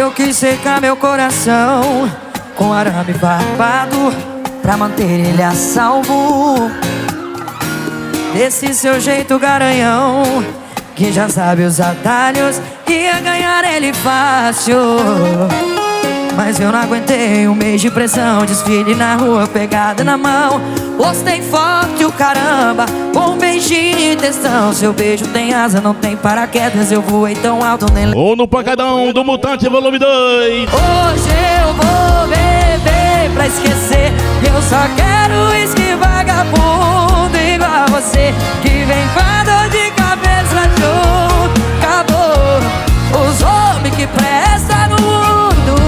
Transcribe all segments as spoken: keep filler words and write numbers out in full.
Eu quis secar meu coração com arame farpado pra manter ele a salvo desse seu jeito garanhão, que já sabe os atalhos, ia ganhar ele fácil. Mas eu não aguentei um mês de pressão, desfile na rua, pegada na mão. Postei forte o caramba, com um beijinho e textão. Seu beijo tem asa, não tem paraquedas, eu voei tão alto nem... Ou no pancadão do Mutante volume dois. Hoje eu vou beber pra esquecer, eu só quero uísque vagabundo igual a você, que vem com a dor de cabeça junto. Acabou os homens que prestam no mundo.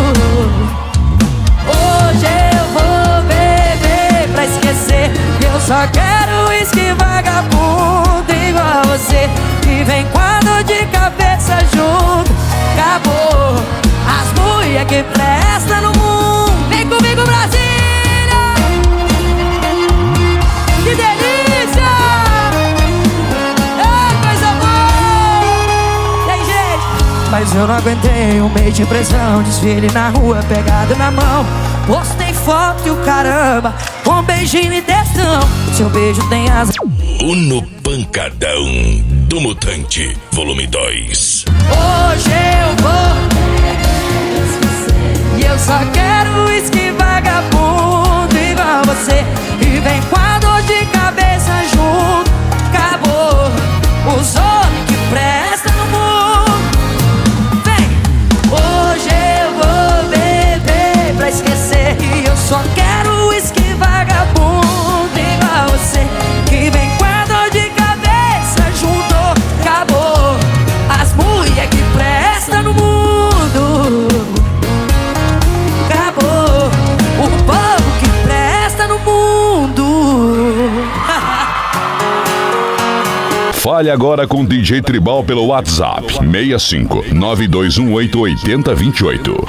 Hoje eu vou beber pra esquecer, eu só quero uísque vagabundo igual a você, que vem com a dor de cabeça junto. Acabou as mulher que presta no mundo. Vem comigo, Brasília! Que delícia! É coisa boa! E aí, gente? Mas eu não aguentei um mês de pressão, desfile na rua, pegado na mão. Postei foto e o caramba, com um beijinho e textão. Seu beijo tem asa. O No Pancadão do Mutante volume dois. Hoje eu vou, e eu só quero uísque vagabundo igual a você, e vem com a dor de cabeça junto. Acabou os homens que prestam no mundo. Vem! Hoje eu vou beber pra esquecer, e eu só quero uísque vagabundo igual a você, que vem com a dor de cabeça junto. Acabou as mulher que prestam no mundo. O povo que presta no mundo. Fale agora com D J Tribal pelo WhatsApp seis cinco nove dois um oito oito zero dois oito.